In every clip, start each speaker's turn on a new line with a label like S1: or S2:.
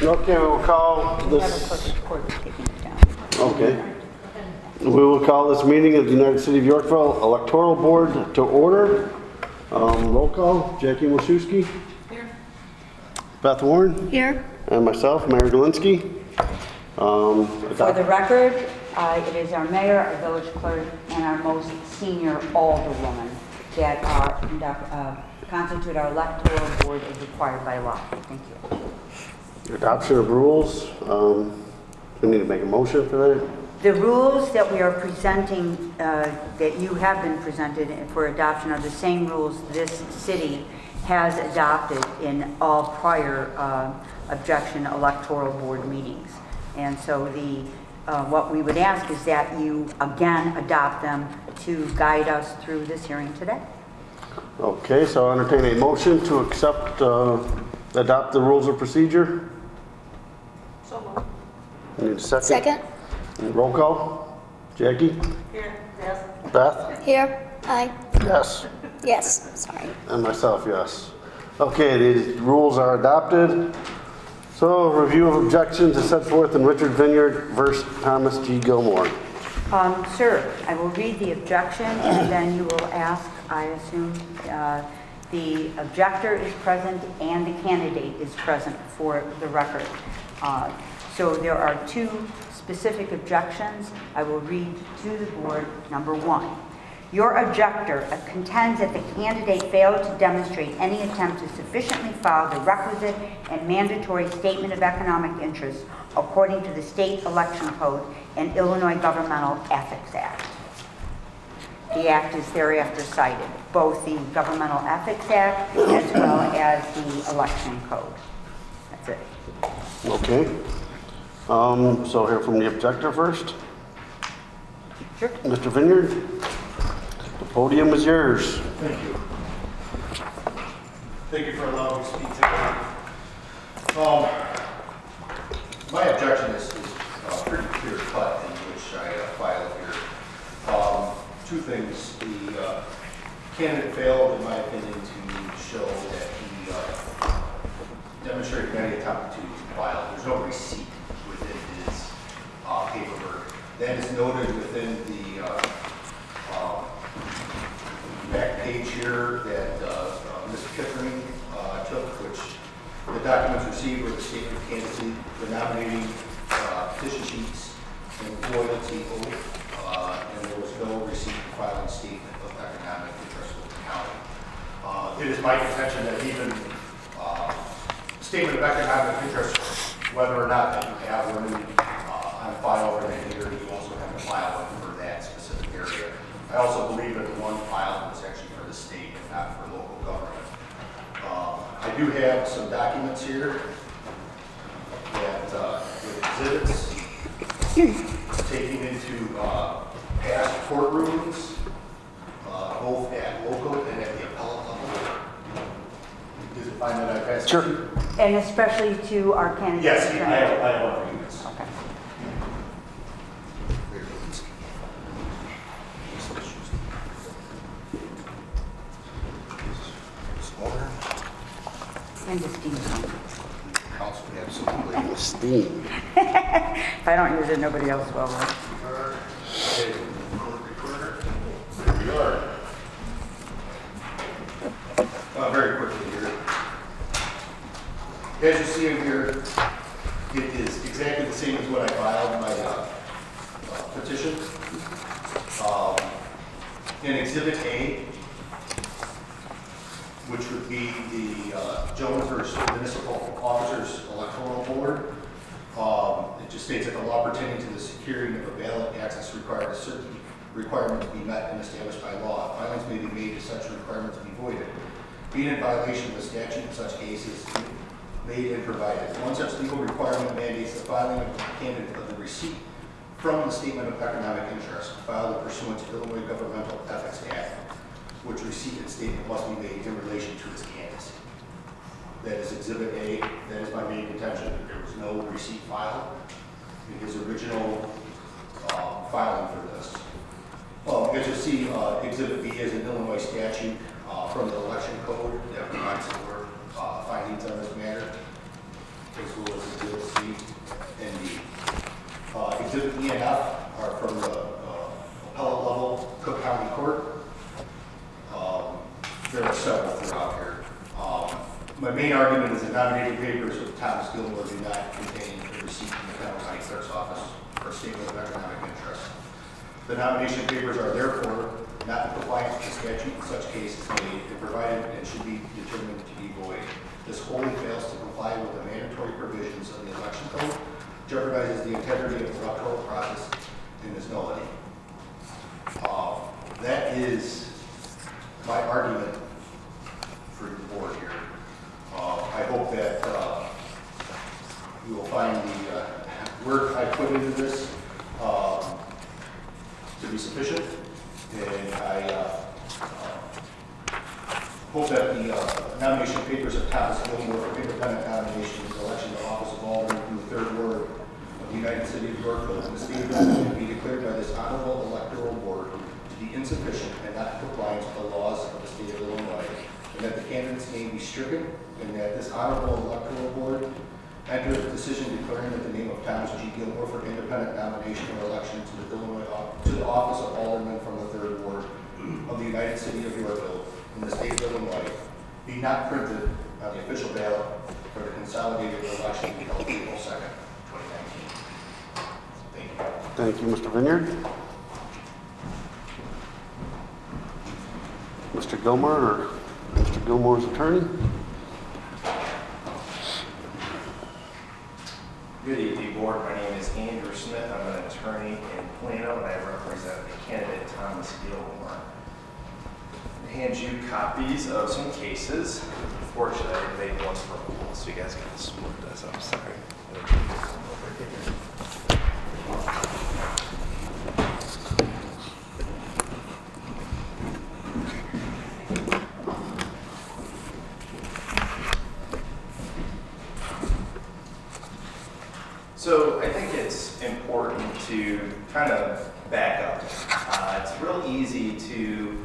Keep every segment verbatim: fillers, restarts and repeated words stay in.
S1: Okay, we'll call this. Okay. We will call this meeting of the United City of Yorkville Electoral Board to order. Um, roll call, Jackie Wachowski. Here. Beth Warren.
S2: Here.
S1: And myself, Mayor Dolinsky. Um,
S3: For the record, uh, it is our mayor, our village clerk, and our most senior alderwoman that uh, conduct, uh, constitute our electoral board as required by law. Thank you.
S1: Adoption of rules. Um, we need to make a motion for that.
S3: The rules that we are presenting, uh, that you have been presented for adoption, are the same rules this city has adopted in all prior uh, objection electoral board meetings. And so the uh, what we would ask is that you again adopt them to guide us through this hearing today.
S1: Okay, so I'll entertain a motion to accept, uh, adopt the rules of procedure.
S2: So moved.
S1: Need a second?
S2: Second.
S1: Roll call. Jackie?
S2: Here. Yes.
S1: Beth?
S2: Here. Aye.
S1: Yes.
S2: Yes. Sorry.
S1: And myself, yes. Okay, these rules are adopted. So, review of objections is set forth in Richard Vineyard versus Thomas G. Gilmore.
S3: Um, sir, I will read the objection and then you will ask, I assume, uh, the objector is present and the candidate is present for the record. Uh, so there are two specific objections. I will read to the board. Number one, your objector contends that the candidate failed to demonstrate any attempt to sufficiently file the requisite and mandatory statement of economic interest according to the state election code and Illinois Governmental Ethics Act. The act is thereafter cited, both the Governmental Ethics Act as well as the election code. That's it.
S1: Okay. Um, so hear from the objector first.
S3: Sure.
S1: Mister Vineyard, the podium is yours.
S4: Thank you. Thank you for allowing me to speak today. Um, my objection is, is uh, pretty clear cut in which I uh, filed here. Um, two things. The uh, candidate failed, in my opinion, to show that he uh, demonstrated any attempt to file. There's no receipt within his uh, paperwork. That is noted within the uh, uh, back page here that uh, uh, Miz Pickering uh, took, which the documents received were the statement of candidacy, the nominating uh, petition sheets, and loyalty oath, uh, and there was no receipt for filing statement of economic interest with the county. Uh, it is my contention that even uh, statement of economic interest, whether or not that you have one uh, on file or that year, you also have to file one for that specific area. I also believe that the one filed was actually for the state and not for local government. Um, I do have some documents here that uh, with exhibits taking into uh, past courtrooms, uh, both at local and at the appellate level. Does it find that I passed?
S1: Sure.
S3: And especially to our candidate.
S4: Yes, I have, I have one for you.
S3: Okay. And the steam.
S4: Council, absolutely.
S1: Steam.
S3: If I don't use it, nobody else will.
S4: Okay, here we are. Uh, very quickly here. As you see in here, it is exactly the same as what I filed in my uh, uh, petition. Um, in Exhibit A, which would be the uh, Jonesboro Municipal Officers Electoral Board. Um, it just states that the law pertaining to the securing of a ballot access requires a certain requirement to be met and established by law. Filings may be made to such requirements be voided. Being in violation of the statute in such cases made and provided. One such legal requirement mandates the filing of the candidate of the receipt from the statement of economic interest filed pursuant to Illinois Governmental Ethics Act, which receipt and statement must be made in relation to his candidacy. That is Exhibit A. That is my main contention, that there was no receipt filed in his original uh, filing for this. Well, as you see, uh, Exhibit B is an Illinois statute uh, from the election code that provides for uh, findings on this matter, as well as Exhibit and D. Uh, Exhibit E and F are from the uh, appellate level, Cook County Court. Um, there are several throughout here. Um, my main argument is the nominating papers of Thomas Gilmore do not contain a receipt from the Fennel County Clerk's Office or statement of economic interest. The nomination papers are therefore not in compliance with the statute in such cases made and provided and should be determined to be void. This wholly fails to comply with the mandatory provisions of the election code, jeopardizes the integrity of the electoral process, and is nullity. Uh, that is my argument for the board here. Uh, I hope that uh, you will find the uh, work I put into this um, to be sufficient, and I uh, uh, hope that the uh, nomination papers of Thomas Gilmore for independent nomination for election to office of Alderman from the third ward of the United City of Yorkville in the state of Illinois be declared by this honorable electoral board to be insufficient and not in compliance with the laws of the state of Illinois, and that the candidate's name be stricken, and that this honorable electoral board enter a decision declaring that the name of Thomas G. Gilmore for independent nomination or election to the Illinois to the office of Alderman from the third ward of the United City of Yorkville in the state of Illinois be not printed on the official ballot for the consolidated election to be held April second, twenty nineteen. Thank you.
S1: Thank you, Mister Vineyard. Mister Gilmore or Mister Gilmore's attorney?
S5: Good evening, board. My name is Andrew Smith. I'm an attorney in Plano, and I represent the candidate Thomas Gilmore. I hand you copies of some cases. Unfortunately, I didn't make one for all, so you guys got to split this. I'm sorry. So I think it's important to kind of back up. Uh, it's real easy to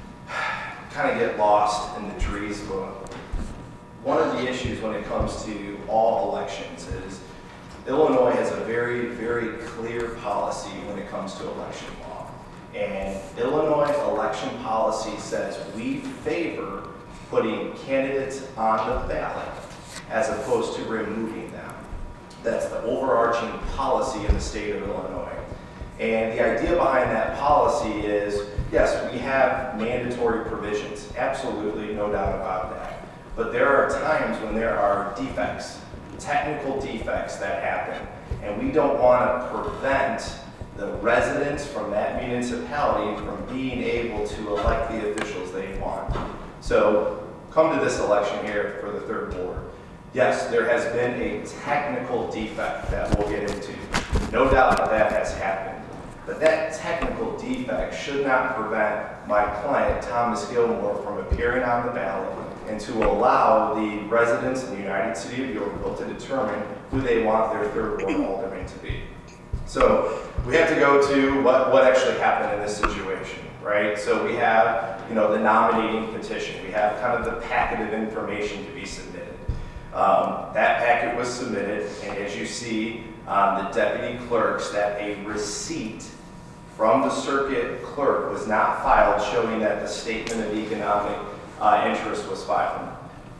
S5: kind of get lost in the trees. But one of the issues when it comes to all elections is Illinois has a very, very clear policy when it comes to election law. And Illinois election policy says we favor putting candidates on the ballot as opposed to removing them. That's the overarching policy in the state of Illinois. And the idea behind that policy is, yes, we have mandatory provisions, absolutely, no doubt about that. But there are times when there are defects, technical defects that happen, and we don't want to prevent the residents from that municipality from being able to elect the officials they want. So come to this election here for the third ward. Yes, there has been a technical defect that we'll get into. No doubt that that has happened. But that technical defect should not prevent my client, Thomas Gilmore, from appearing on the ballot and to allow the residents in the United City of Yorkville to determine who they want their third ward alderman to be. So we have to go to what, what actually happened in this situation, right? So we have, you know, the nominating petition. We have kind of the packet of information to be submitted. Um, that packet was submitted, and as you see, um, the deputy clerks, that a receipt from the circuit clerk was not filed showing that the statement of economic uh, interest was filed.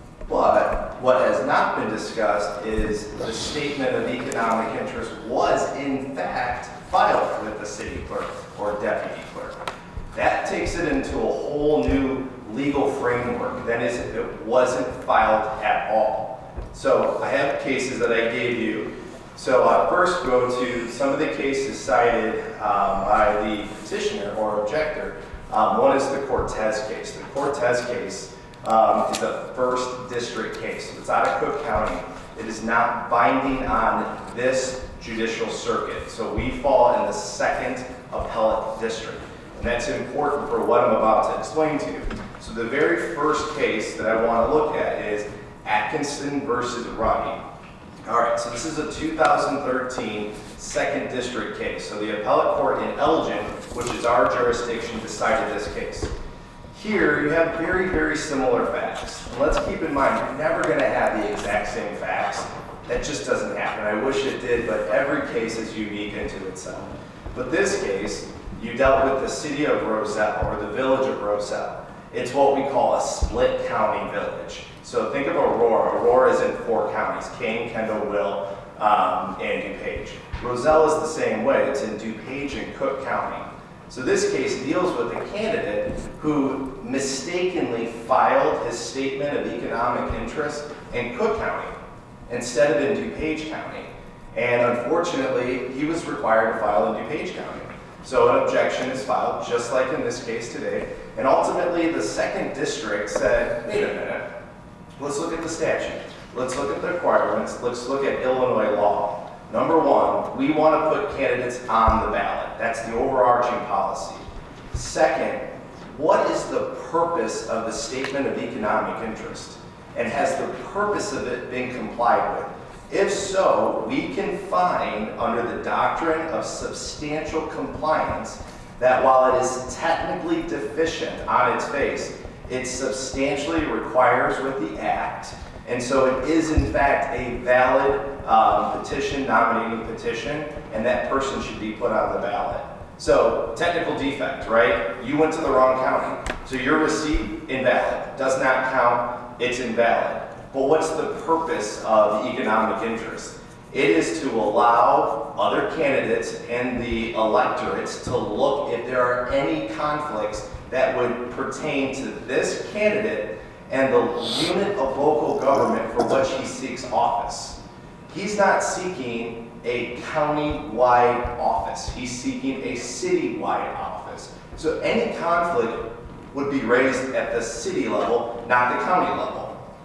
S5: But what has not been discussed is the statement of economic interest was in fact filed with the city clerk or deputy clerk. That takes it into a whole new legal framework than as if it wasn't filed at all. So I have cases that I gave you. So I'll first go to some of the cases cited um, by the petitioner or objector. Um, one is the Cortez case. The Cortez case um, is a first district case. So it's out of Cook County. It is not binding on this judicial circuit. So we fall in the second appellate district. And that's important for what I'm about to explain to you. So the very first case that I want to look at is Atkinson versus Ruddy. All right, so this is a two thousand thirteen second district case. So the appellate court in Elgin, which is our jurisdiction, decided this case. Here you have very, very similar facts. And let's keep in mind, you're never going to have the exact same facts That just doesn't happen. I wish it did, but every case is unique into itself. But this case, you dealt with the city of Roselle, or the village of Roselle. It's what we call a split county village. So think of Aurora. Aurora is in four counties: Kane, Kendall, Will, um, and DuPage. Roselle is the same way. It's in DuPage and Cook County. So this case deals with a candidate who mistakenly filed his statement of economic interest in Cook County instead of in DuPage County. And unfortunately, he was required to file in DuPage County. So an objection is filed, just like in this case today. And ultimately, the second district said, wait a minute, let's look at the statute. Let's look at the requirements. Let's look at Illinois law. Number one, we want to put candidates on the ballot. That's the overarching policy. Second, what is the purpose of the statement of economic interest? And has the purpose of it been complied with? If so, we can find under the doctrine of substantial compliance that while it is technically deficient on its face, it substantially requires with the act. And so it is in fact a valid um, petition, nominating petition, and that person should be put on the ballot. So technical defect, right? You went to the wrong county. So your receipt, invalid. Does not count, it's invalid. But what's the purpose of the economic interest? It is to allow other candidates and the electorates to look if there are any conflicts that would pertain to this candidate and the unit of local government for which he seeks office. He's not seeking a county-wide office. He's seeking a city-wide office. So any conflict would be raised at the city level, not the county level.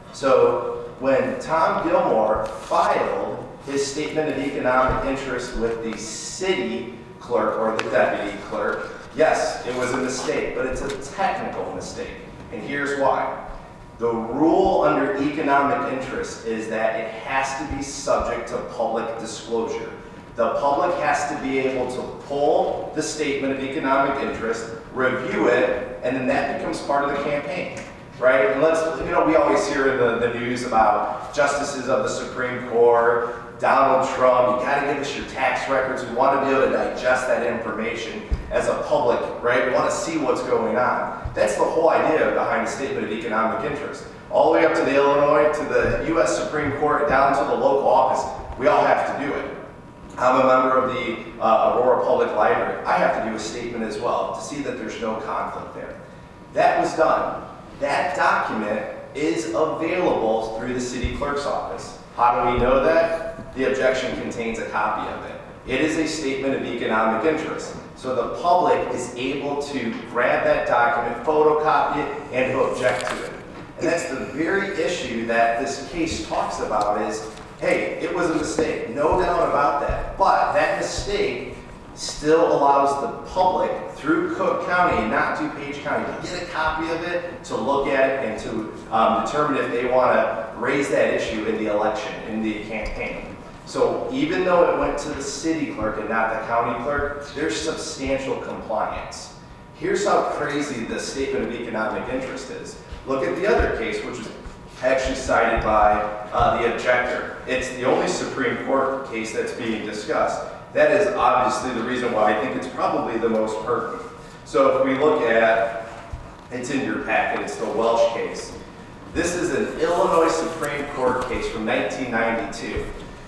S5: So when Tom Gilmore filed his statement of economic interest with the city clerk or the deputy clerk, yes, it was a mistake, but it's a technical mistake. And here's why. The rule under economic interest is that it has to be subject to public disclosure. The public has to be able to pull the statement of economic interest, review it, and then that becomes part of the campaign. Right? And let's, you know, we always hear in the, the news about justices of the Supreme Court, Donald Trump, you gotta give us your tax records. We want to be able to digest that information as a public, right? We want to see what's going on. That's the whole idea behind the statement of economic interest. All the way up to the Illinois, to the U S Supreme Court, down to the local office, we all have to do it. I'm a member of the uh, Aurora Public Library. I have to do a statement as well to see that there's no conflict there. That was done. That document is available through the city clerk's office. How do we know that? The objection contains a copy of it. It is a statement of economic interest. So the public is able to grab that document, photocopy it, and to object to it. And that's the very issue that this case talks about is, hey, it was a mistake, no doubt about that. But that mistake still allows the public through Cook County and not DuPage County to get a copy of it, to look at it, and to um, determine if they want to raise that issue in the election, in the campaign. So even though it went to the city clerk and not the county clerk, there's substantial compliance. Here's how crazy the statement of economic interest is. Look at the other case, which was actually cited by uh, the objector. It's the only Supreme Court case that's being discussed. That is obviously the reason why I think it's probably the most pertinent. So if we look at, it's in your packet, it's the Welsh case. This is an Illinois Supreme Court case from nineteen ninety-two.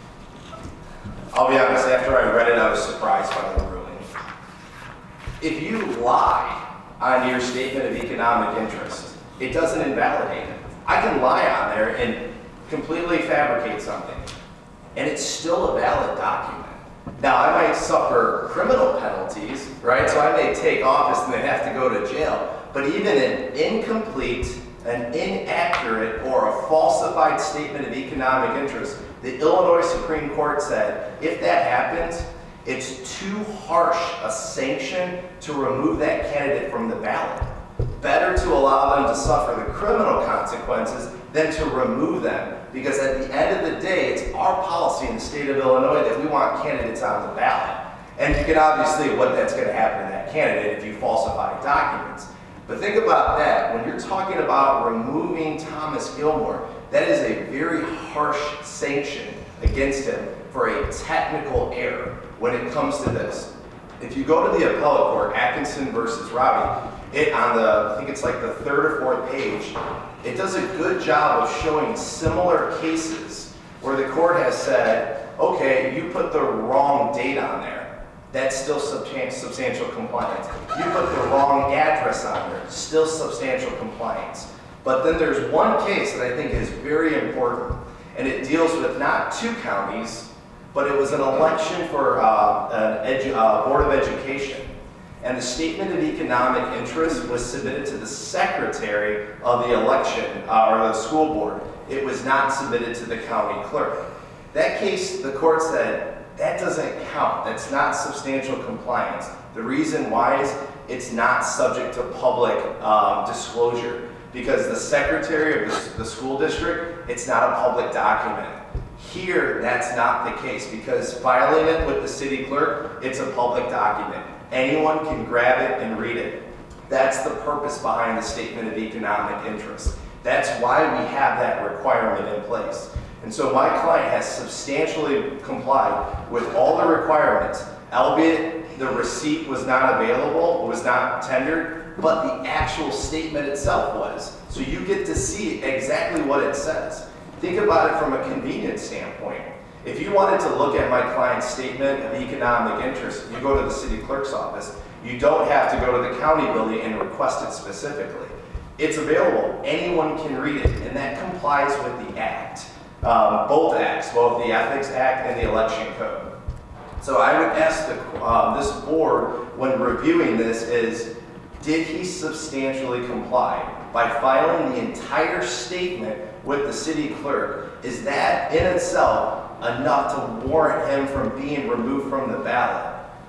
S5: I'll be honest, after I read it, I was surprised by the ruling. If you lie on your statement of economic interest, it doesn't invalidate it. I can lie on there and completely fabricate something, and it's still a valid document. Now, I might suffer criminal penalties, right? So I may take office and then have to go to jail. But even an incomplete, an inaccurate, or a falsified statement of economic interest, the Illinois Supreme Court said, if that happens, it's too harsh a sanction to remove that candidate from the ballot. Better to allow them to suffer the criminal consequences than to remove them. Because at the end of the day, it's our policy in the state of Illinois that we want candidates on the ballot. And you can obviously what that's going to happen to that candidate if you falsify documents. But think about that. When you're talking about removing Thomas Gilmore, that is a very harsh sanction against him for a technical error when it comes to this. If you go to the appellate court, Atkinson versus Robbie, it on the, I think it's like the third or fourth page, it does a good job of showing similar cases where the court has said, okay, you put the wrong date on there. That's still substan- substantial compliance. You put the wrong address on there. Still substantial compliance. But then there's one case that I think is very important, and it deals with not two counties, but it was an election for uh, an edu- uh, Board of Education. And the statement of economic interest was submitted to the secretary of the election, uh, or the school board. It was not submitted to the county clerk. That case, the court said, that doesn't count. That's not substantial compliance. The reason why is it's not subject to public um, disclosure, because the secretary of the, the school district, it's not a public document. Here, that's not the case, because filing it with the city clerk, it's a public document. Anyone can grab it and read it. That's the purpose behind the statement of economic interest. That's why we have that requirement in place. And so my client has substantially complied with all the requirements, albeit the receipt was not available, was not tendered, but the actual statement itself was. So you get to see exactly what it says. Think about it from a convenience standpoint. If you wanted to look at my client's statement of economic interest, you go to the city clerk's office. You don't have to go to the county building and request it specifically. It's available. Anyone can read it, and that complies with the act. Um, both acts, both the Ethics Act and the Election Code. So I would ask the, um, this board, when reviewing this, is did he substantially comply by filing the entire statement with the city clerk? Is that in itself enough to warrant him from being removed from the ballot?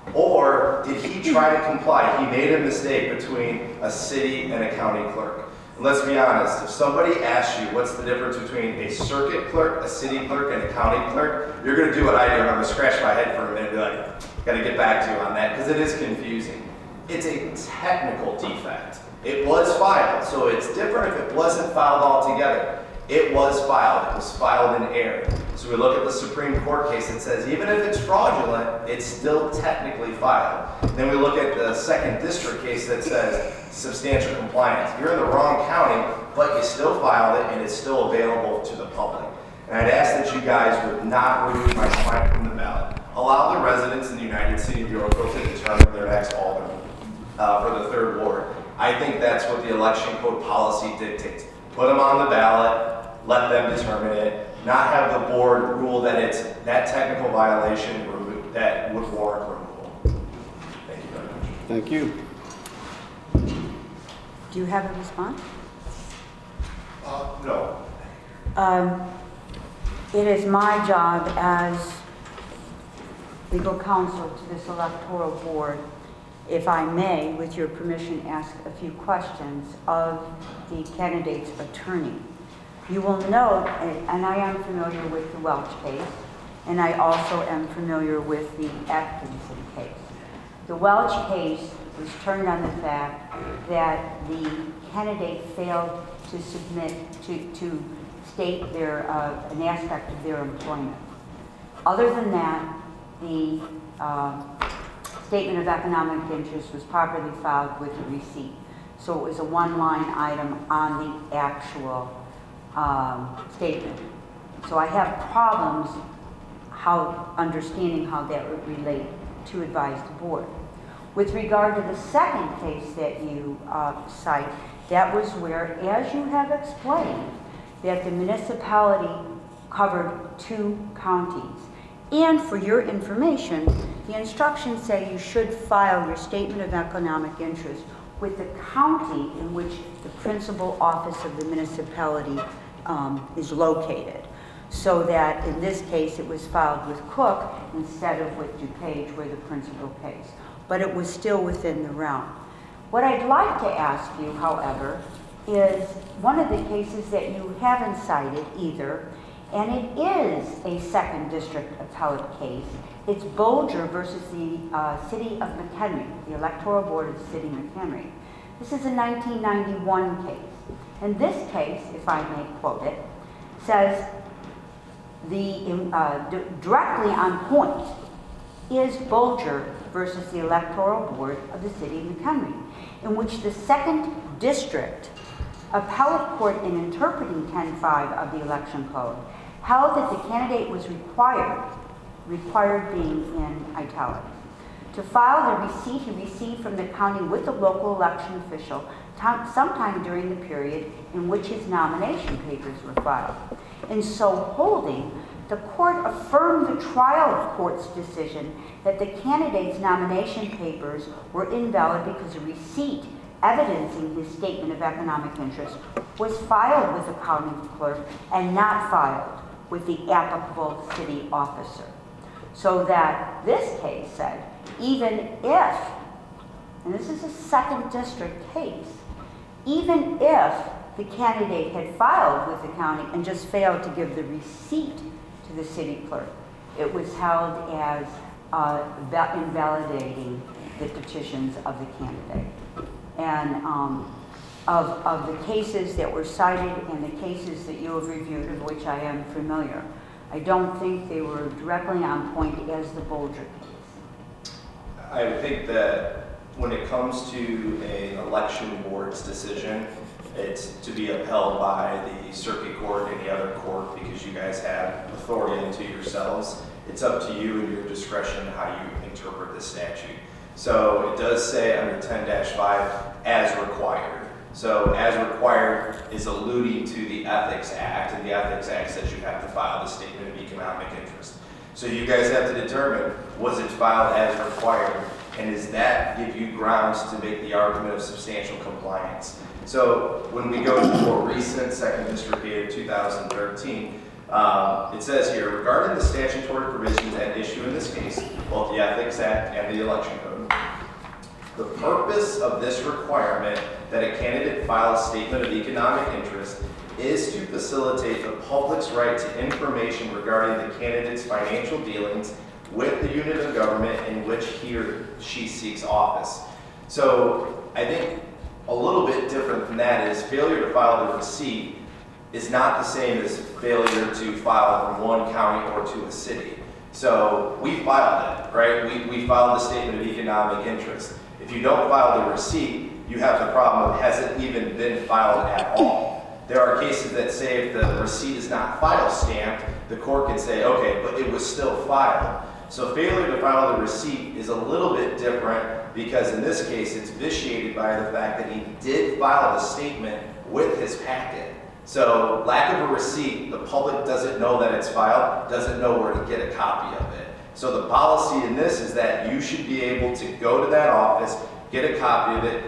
S5: Or did he try to comply? He made a mistake between a city and a county clerk. And let's be honest, if somebody asks you what's the difference between a circuit clerk, a city clerk, and a county clerk, you're going to do what I do, and I'm going to scratch my head for a minute and be like, got to get back to you on that, because it is confusing. It's a technical defect. It was filed, so it's different if it wasn't filed altogether. It was filed. It was filed in error. So we look at the Supreme Court case that says even if it's fraudulent, it's still technically filed. Then we look at the second district case that says substantial compliance. You're in the wrong county, but you still filed it and it's still available to the public. And I'd ask that you guys would not remove my client from the ballot. Allow the residents in the United City of Yorkville to determine their next alderman uh, for the third ward. I think that's what the election code policy dictates. Put them on the ballot, let them determine it, not have the board rule that it's that technical violation that would warrant removal. Thank you very much.
S1: Thank you.
S3: Do you have a response?
S4: Uh, no.
S3: Um, it is my job as legal counsel to this electoral board, if I may, with your permission, ask a few questions of the candidate's attorney. You will note, and I am familiar with the Welch case, and I also am familiar with the Atkinson case. The Welch case was turned on the fact that the candidate failed to submit, to, to state their, uh, an aspect of their employment. Other than that, the uh, statement of economic interest was properly filed with the receipt. So it was a one-line item on the actual um, statement. So I have problems how understanding how that would relate to advise the board. With regard to the second case that you uh, cite, that was where, as you have explained, that the municipality covered two counties. And for your information, the instructions say you should file your statement of economic interest with the county in which the principal office of the municipality um, is located. So that in this case, it was filed with Cook instead of with DuPage, where the principal case. But it was still within the realm. What I'd like to ask you, however, is one of the cases that you haven't cited either, and it is a second district appellate case. It's Bolger versus the uh, City of McHenry, the Electoral Board of the City of McHenry. This is a nineteen ninety-one case. And this case, if I may quote it, says the, uh, d- directly on point is Bulger versus the Electoral Board of the City of McHenry, in which the Second District Appellate Court, in interpreting ten five of the Election Code, held that the candidate was required, required being in italics, to file the receipt he received from the county with the local election official t- sometime during the period in which his nomination papers were filed. In so holding, the court affirmed the trial court's decision that the candidate's nomination papers were invalid because a receipt evidencing his statement of economic interest was filed with the county clerk and not filed with the applicable city officer. So that this case said, even if, and this is a second district case, even if the candidate had filed with the county and just failed to give the receipt to the city clerk, it was held as uh, invalidating the petitions of the candidate. And um, of, of the cases that were cited and the cases that you have reviewed, of which I am familiar, I don't think they were directly on point as the Bulger case.
S5: I would think that when it comes to an election board's decision, it's to be upheld by the circuit court, any other court, because you guys have authority into yourselves. It's up to you and your discretion how you interpret the statute. So it does say under ten dash five, as required. So as required is alluding to the Ethics Act, and the Ethics Act says you have to file the statement of economic interest. So you guys have to determine, was it filed as required, and does that give you grounds to make the argument of substantial compliance? So when we go to the more recent Second District case of two thousand thirteen, uh, it says here, regarding the statutory provisions at issue in this case, both the Ethics Act and the Election Code, the purpose of this requirement that a candidate file a statement of economic interest is to facilitate the public's right to information regarding the candidate's financial dealings with the unit of government in which he or she seeks office. So I think a little bit different than that is failure to file the receipt is not the same as failure to file from one county or to a city. So we filed it, right? We, we filed the statement of economic interest. If you don't file the receipt, you have the problem of has it even been filed at all? There are cases that say if the receipt is not file stamped, the court can say, okay, but it was still filed. So failure to file the receipt is a little bit different because in this case, it's vitiated by the fact that he did file the statement with his packet. So lack of a receipt, the public doesn't know that it's filed, doesn't know where to get a copy of it. So the policy in this is that you should be able to go to that office, get a copy of it,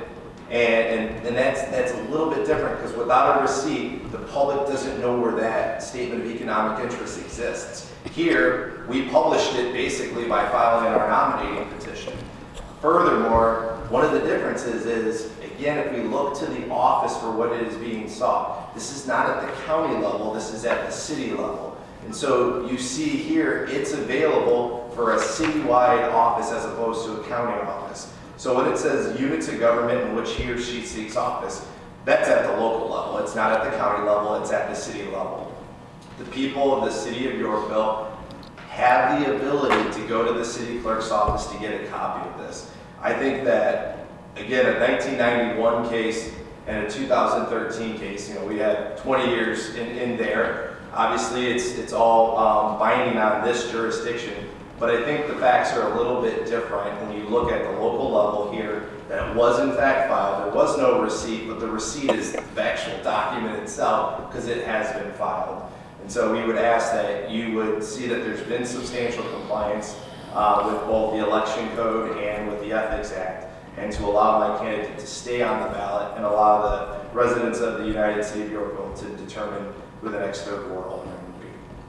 S5: and, and, and that's, that's a little bit different because without a receipt, the public doesn't know where that statement of economic interest exists. Here, we published it basically by filing our nominating petition. Furthermore, one of the differences is, again, if we look to the office for what it is being sought, this is not at the county level, this is at the city level. And so you see here, it's available for a citywide office as opposed to a county office. So when it says units of government in which he or she seeks office, that's at the local level. It's not at the county level, it's at the city level. The people of the city of Yorkville have the ability to go to the city clerk's office to get a copy of this. I think that, again, a nineteen ninety-one case and a two thousand thirteen case, you know, we had twenty years in, in there. Obviously, it's, it's all um, binding on this jurisdiction, but I think the facts are a little bit different when you look at the local level here, that it was in fact filed. There was no receipt, but the receipt is the actual document itself because it has been filed. And so we would ask that you would see that there's been substantial compliance uh, with both the Election Code and with the Ethics Act, and to allow my candidate to stay on the ballot and allow the residents of the United City of Yorkville to determine who the next third ward alderman would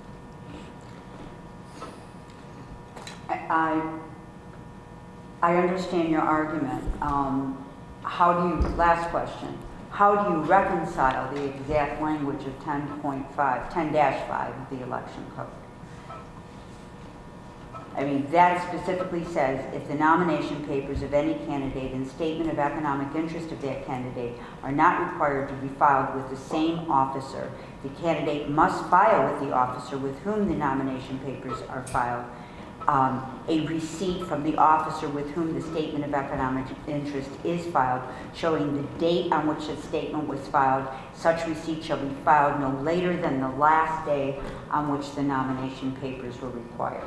S5: be.
S3: I, I understand your argument. Um, how do you, last question, how do you reconcile the exact language of ten point five, ten dash five of the Election Code? I mean, that specifically says if the nomination papers of any candidate and statement of economic interest of that candidate are not required to be filed with the same officer, the candidate must file with the officer with whom the nomination papers are filed um, a receipt from the officer with whom the statement of economic interest is filed, showing the date on which the statement was filed. Such receipt shall be filed no later than the last day on which the nomination papers were required.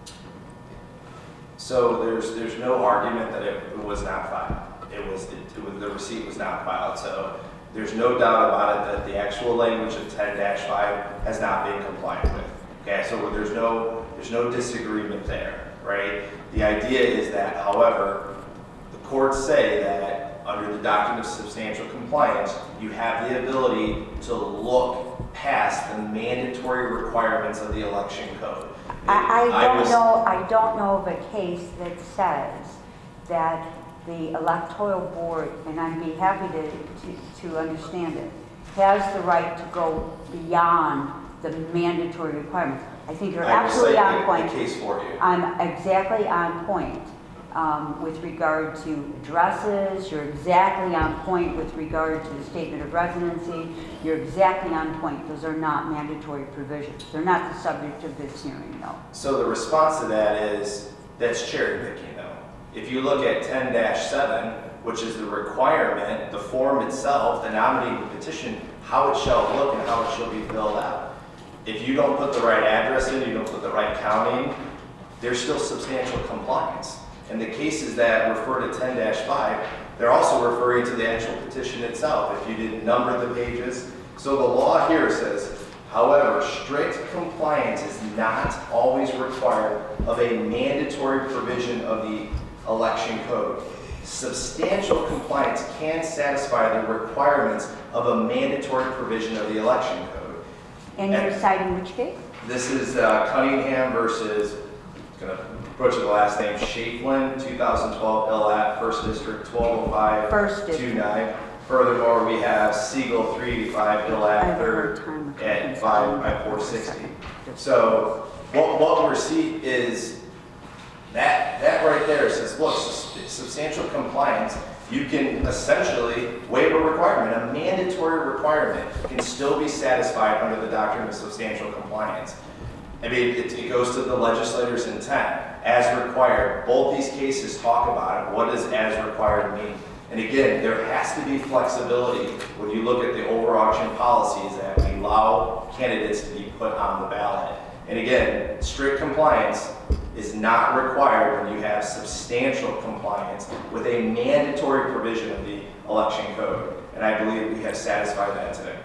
S5: So there's, there's no argument that it was not filed. It was, it, it was, the receipt was not filed. So there's no doubt about it that the actual language of ten dash five has not been complied with. Okay, so there's no, there's no disagreement there, right? The idea is that, however, the courts say that under the doctrine of substantial compliance, you have the ability to look past the mandatory requirements of the election code.
S3: I, I don't
S5: was-
S3: know, I don't know of a case that says that the electoral board, and I'd be happy to, to, to understand it, has the right to go beyond the mandatory requirements. I think you're
S5: I will
S3: absolutely
S5: cite
S3: on
S5: the-
S3: point.
S5: the case for you.
S3: I'm exactly on point um, with regard to addresses. You're exactly on point with regard to the statement of residency. You're exactly on point. Those are not mandatory provisions. They're not the subject of this hearing, no.
S5: So the response to that is, that's cherry picking though. If you look at ten dash seven, which is the requirement, the form itself, the nominating petition, how it shall look and how it shall be filled out. If you don't put the right address in, you don't put the right counting, there's still substantial compliance. And the cases that refer to ten dash five, they're also referring to the actual petition itself, if you didn't number the pages. So the law here says, however, strict compliance is not always required of a mandatory provision of the election code. Substantial compliance can satisfy the requirements of a mandatory provision of the election code.
S3: And you're citing which case?
S5: This is uh, Cunningham versus, going to approach the last name, Shaflin, two thousand twelve L A P, First District, twelve oh five,
S3: First District.
S5: twenty-nine. Furthermore, we have Siegel, three eighty-five L
S3: I
S5: A P,
S3: have a hard
S5: third
S3: time with
S5: at
S3: companies.
S5: five by four sixty. So what, what we're seeing is that, that right there says, look, sus- substantial compliance, you can essentially waive a requirement. A mandatory requirement can still be satisfied under the doctrine of substantial compliance. I mean, it, it goes to the legislator's intent. As required, both these cases talk about it. What does as required mean? And again, there has to be flexibility when you look at the overarching policies that we allow candidates to be put on the ballot. And again, strict compliance is not required when you have substantial compliance with a mandatory provision of the election code. And I believe we have satisfied that today.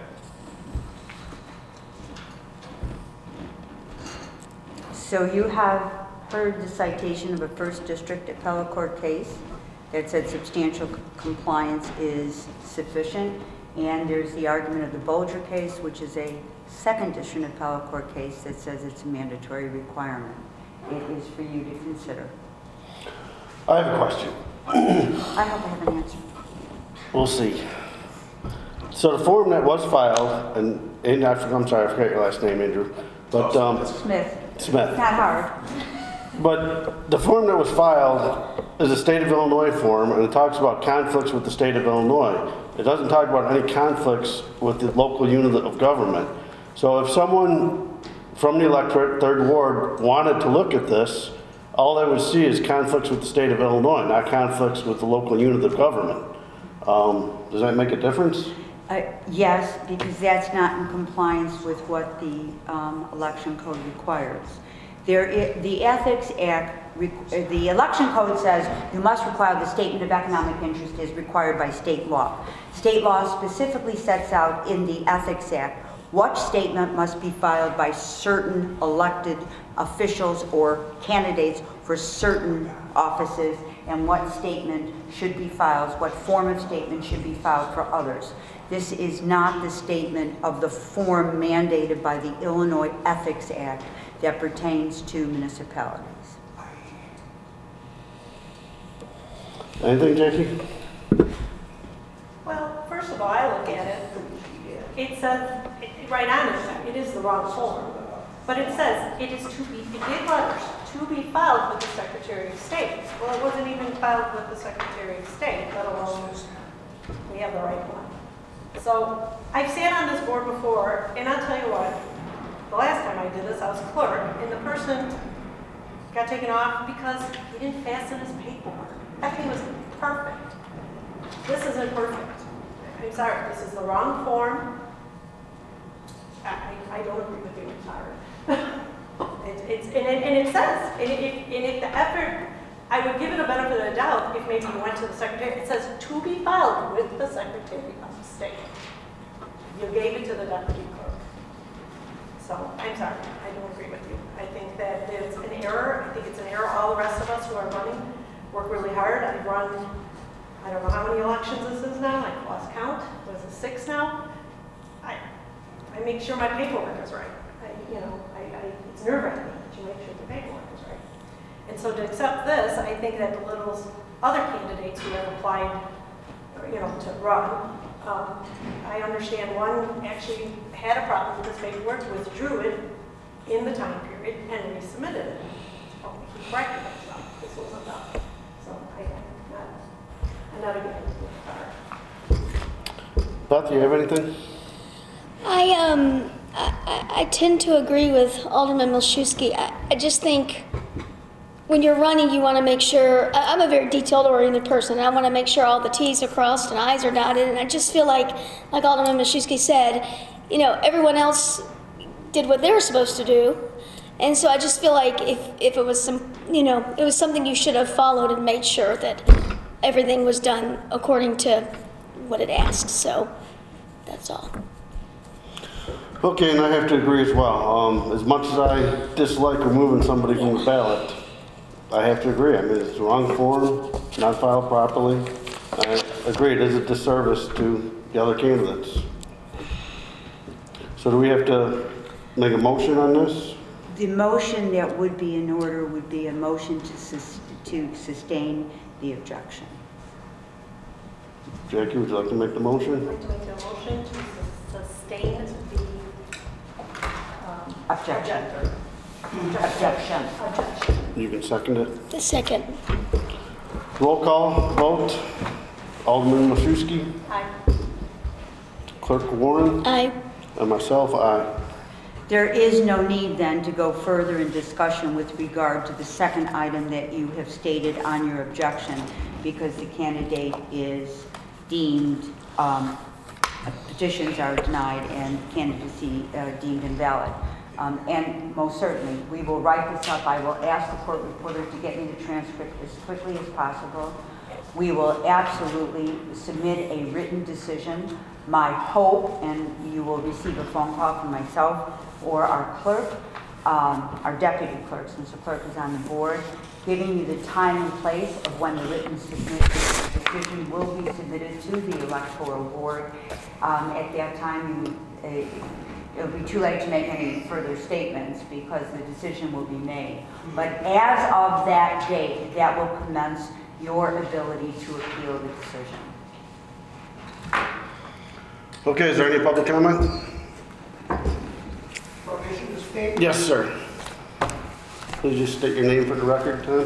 S3: So you have heard the citation of a first district appellate court case that said substantial c- compliance is sufficient, and there's the argument of the Bolger case, which is a second district appellate court case that says it's a mandatory requirement. It is for you to consider.
S1: I have a question.
S3: I hope I have an answer.
S1: We'll see. So the form that was filed, and, and I forgot, I'm sorry, I forgot your last name, Andrew, but, um,
S3: Smith.
S1: Smith.
S3: It's not hard.
S1: But the form that was filed is a state of Illinois form, and it talks about conflicts with the state of Illinois. It doesn't talk about any conflicts with the local unit of government. So if someone from the electorate, third ward, wanted to look at this, all they would see is conflicts with the state of Illinois, not conflicts with the local unit of government. Um, does that make a difference?
S3: Uh, Yes, because that's not in compliance with what the um, election code requires. There, i- the Ethics Act, re- uh, the election code says you must require the statement of economic interest is required by state law. State law specifically sets out in the Ethics Act what statement must be filed by certain elected officials or candidates for certain offices, and what statement should be filed, what form of statement should be filed for others. This is not the statement of the form mandated by the Illinois Ethics Act that pertains to municipalities.
S1: Anything, Jackie?
S6: Well, first of all, I look at it, it says, it- right on it, it is the wrong form. But it says, it is to be, the big letters, to be filed Secretary of State. Well, it wasn't even filed with the Secretary of State, let alone we have the right one. So I've sat on this board before, and I'll tell you what, the last time I did this, I was clerk, and the person got taken off because he didn't fasten his paperwork. Everything was perfect. This isn't perfect. I'm sorry, this is the wrong form. I, I don't agree with you, I'm sorry. It, it's, and, it, and it says, and, it, and if the effort, I would give it a benefit of the doubt if maybe you went to the Secretary, it says to be filed with the Secretary of State. You gave it to the Deputy Clerk. So, I'm sorry, I don't agree with you. I think that it's an error. I think it's an error. All the rest of us who are running work really hard. I've run, I don't know how many elections this is now. I've lost count. Was it six now? I, I make sure my paperwork is right. I, you know, I, I, it's nerve-wracking that you make sure the paperwork is right. And so to accept this, I think that belittles other candidates who have applied, you know, to run. Um, I understand one actually had a problem with this paperwork, withdrew it in the time period, and resubmitted it. Oh, he corrected himself. This wasn't done. So I, I'm not, I'm not against it.
S1: Beth, do you have anything?
S2: I um I, I I tend to agree with Alderman Milszewski. I, I just think when you're running, you want to make sure. I, I'm a very detailed-oriented person. I want to make sure all the T's are crossed and I's are dotted. And I just feel like, like Alderman Milszewski said, you know, everyone else did what they were supposed to do, and so I just feel like if if it was some, you know, it was something you should have followed and made sure that everything was done according to what it asks. So that's all.
S1: Okay, and I have to agree as well. Um, as much as I dislike removing somebody from the ballot, I have to agree. I mean, it's the wrong form, not filed properly. I agree, it is a disservice to the other candidates. So do we have to make a motion on this?
S3: The motion that would be in order would be a motion to sus- to sustain the objection.
S1: Jackie, would you like to make the motion?
S6: I'd like to make a motion to sus- sustain the um,
S3: Objection.
S6: objector.
S3: Objection.
S6: Objection.
S1: You can second it.
S2: The second.
S1: Roll call, vote. Alderman Milszewski,
S6: Aye.
S1: Clerk Warren,
S2: Aye.
S1: and myself, aye.
S3: There is no need then to go further in discussion with regard to the second item that you have stated on your objection, because the candidate is deemed, um, petitions are denied and candidacy uh, deemed invalid. Um, and most certainly, we will write this up. I will ask the court reporter to get me the transcript as quickly as possible. We will absolutely submit a written decision. My hope, and you will receive a phone call from myself or our clerk, um, our deputy clerk, since the clerk is on the board, giving you the time and place of when the written submit- decision will be submitted to the electoral board. Um, at that time, you, uh, it'll be too late to make any further statements because the decision will be made. But as of that date, that will commence your ability to appeal the decision.
S1: Okay, is there any public comment?
S7: Permission to speak?
S1: Yes, sir. Please just state your name for the record, Tom.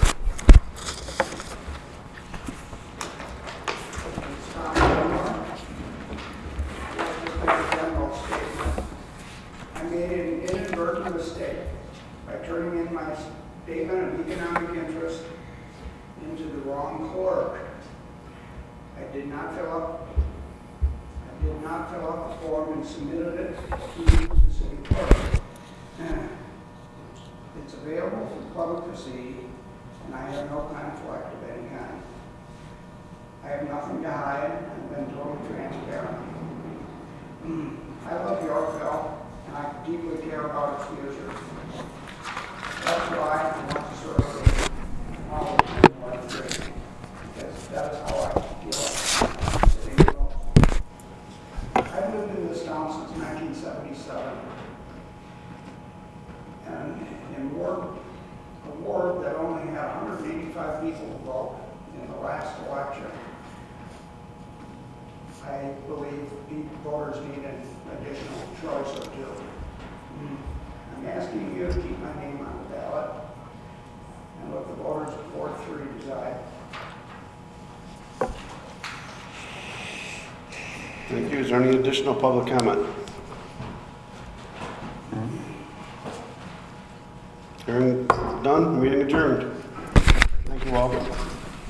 S7: I made an inadvertent mistake by turning in my statement of economic interest into the wrong clerk. I did not fill up, I did not fill out the form and submitted it to the city clerk. It's available for the public to see, and I have no conflict of any kind. I have nothing to hide. I've been totally transparent. I love Yorkville, and I deeply care about its future. That's why I want to serve all of the people I treat. Because that is how I feel. I've lived in this town since nineteen seventy-seven. And in Ward, a ward that only had one hundred eighty-five people vote in the last election, I believe the voters need an additional choice or two. I'm asking you to keep my name on the ballot and look the voters
S1: Thank you. Is there any additional public comment? Hearing done, meeting adjourned. Thank you all.